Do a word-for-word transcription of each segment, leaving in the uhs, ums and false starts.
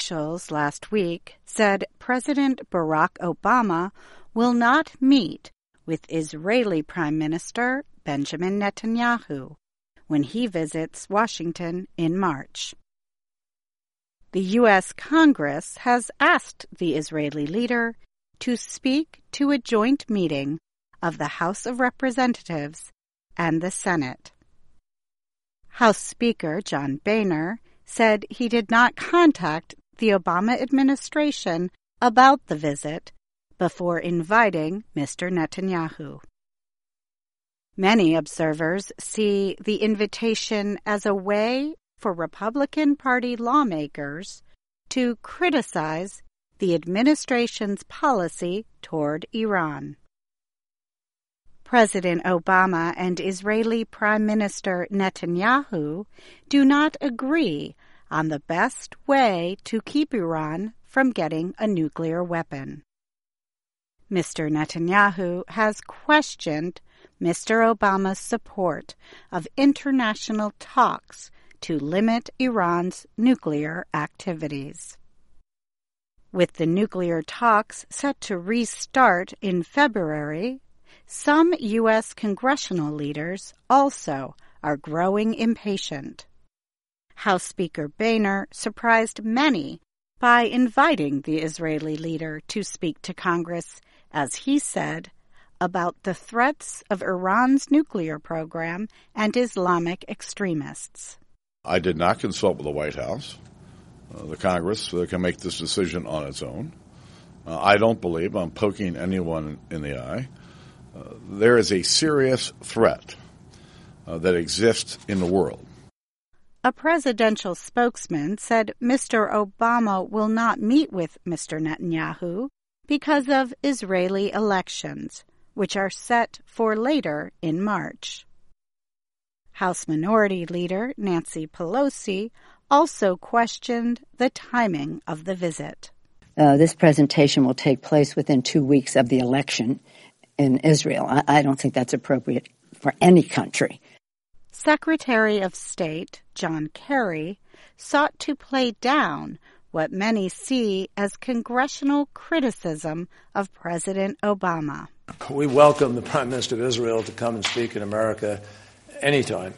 officials last week said President Barack Obama will not meet with Israeli Prime Minister Benjamin Netanyahu when he visits Washington in March. The U S Congress has asked the Israeli leader to speak to a joint meeting of the House of Representatives and the Senate. House Speaker John Boehner said he did not contact the Obama administration about the visit before inviting Mister Netanyahu. Many observers see the invitation as a way for Republican Party lawmakers to criticize the administration's policy toward Iran. President Obama and Israeli Prime Minister Netanyahu do not agree on the best way to keep Iran from getting a nuclear weapon. Mister Netanyahu has questioned Mister Obama's support of international talks to limit Iran's nuclear activities. With the nuclear talks set to restart in February, some U S congressional leaders also are growing impatient. House Speaker Boehner surprised many by inviting the Israeli leader to speak to Congress, as he said, about the threats of Iran's nuclear program and Islamic extremists. I did not consult with the White House. Uh, the Congress uh, can make this decision on its own. Uh, I don't believe I'm poking anyone in the eye. Uh, there is a serious threat uh, that exists in the world. A presidential spokesman said Mister Obama will not meet with Mister Netanyahu because of Israeli elections, which are set for later in March. House Minority Leader Nancy Pelosi also questioned the timing of the visit. Uh, this presentation will take place within two weeks of the election in Israel. I, I don't think that's appropriate for any country. Secretary of State John Kerry sought to play down what many see as congressional criticism of President Obama. We welcome the Prime Minister of Israel to come and speak in America anytime.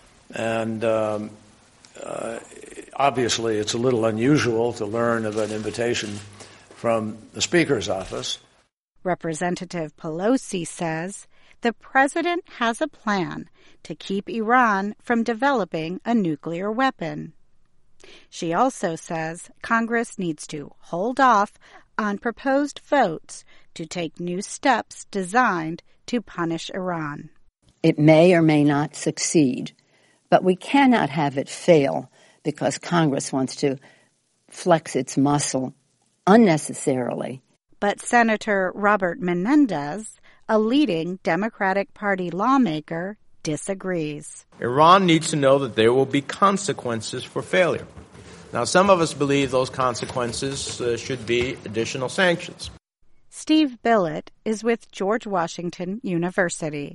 And um, uh, obviously it's a little unusual to learn of an invitation from the Speaker's office. Representative Pelosi says the president has a plan to keep Iran from developing a nuclear weapon. She also says Congress needs to hold off on proposed votes to take new steps designed to punish Iran. It may or may not succeed, but we cannot have it fail because Congress wants to flex its muscle unnecessarily. But Senator Robert Menendez, a leading Democratic Party lawmaker, disagrees. Iran needs to know that there will be consequences for failure. Now, some of us believe those consequences uh, should be additional sanctions. Steve Billett is with George Washington University.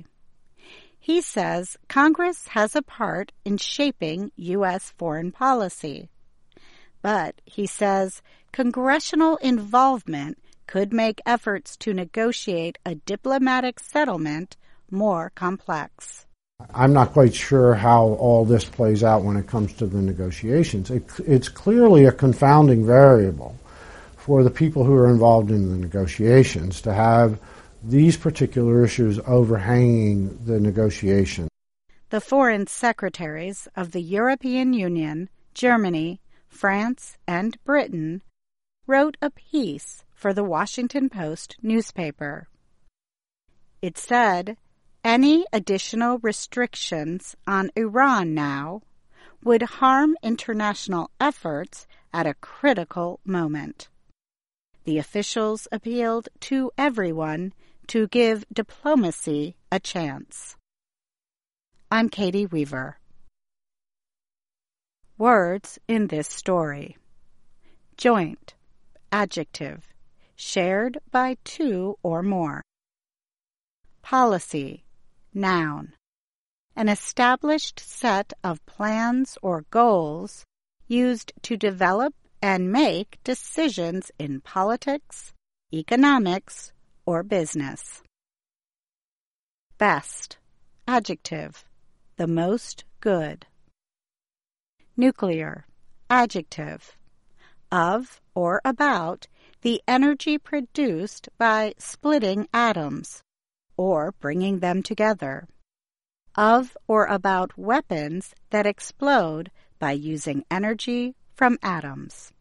He says Congress has a part in shaping U S foreign policy. But, he says, congressional involvement could make efforts to negotiate a diplomatic settlement more complex. I'm not quite sure how all this plays out when it comes to the negotiations. It, it's clearly a confounding variable for the people who are involved in the negotiations to have these particular issues overhanging the negotiation. The foreign secretaries of the European Union, Germany, France, and Britain wrote a piece for the Washington Post newspaper. It said, any additional restrictions on Iran now would harm international efforts at a critical moment. The officials appealed to everyone to give diplomacy a chance. I'm Katie Weaver. Words in this story. Joint, adjective, shared by two or more. Policy, noun, an established set of plans or goals used to develop and make decisions in politics, economics, or business. Best. Adjective. The most good. Nuclear. Adjective. Of or about the energy produced by splitting atoms or bringing them together. Of or about weapons that explode by using energy from atoms.